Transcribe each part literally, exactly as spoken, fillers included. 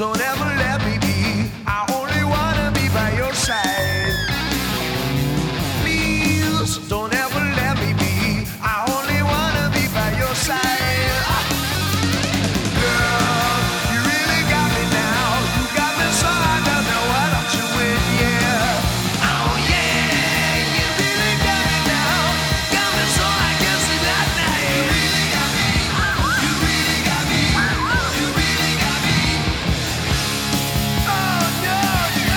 don't ever let me be. I only wanna be by your side. Please don't ever let me be. I only wanna be by your side. Girl, you really got me now. You got me so I don't know what I'm doing, yeah. Oh yeah, you really got me now. Got me so I can see that night. You really got me. You really got me. You really got me. Oh no, no.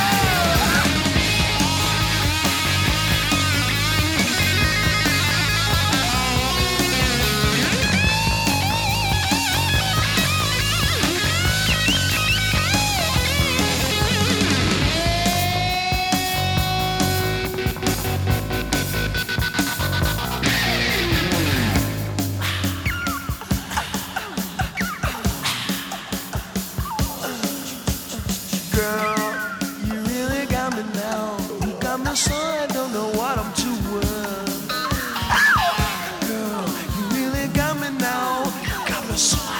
Girl, you really got me now. You got me so I don't know what I'm doing. Girl, you really got me now. You got me so